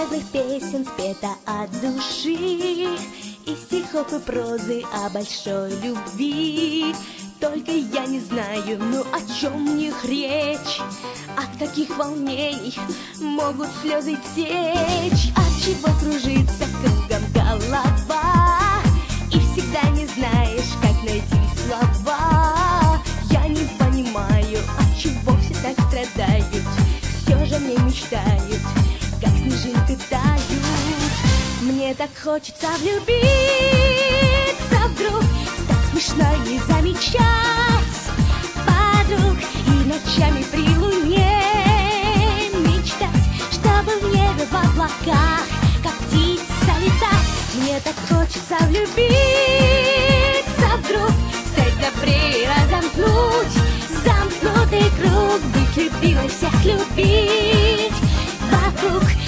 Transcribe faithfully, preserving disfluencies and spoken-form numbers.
любезных песен спета от души, и стихов и прозы о большой любви. Только я не знаю, ну о чем в них речь. От таких волнений могут слезы течь. От чего кружится кругом голова, и всегда не знаешь, как найти слова. Я не понимаю, от чего все так страдают. Все же мне мечтают, как снежинки тают. Мне так хочется влюбиться вдруг, стать смешной, не замечать подруг и ночами при луне мечтать, чтобы в небе в облаках, как птица, летать. Мне так хочется влюбиться вдруг, стать добрее, разомкнуть замкнутый круг, быть любимой, всех любить вокруг.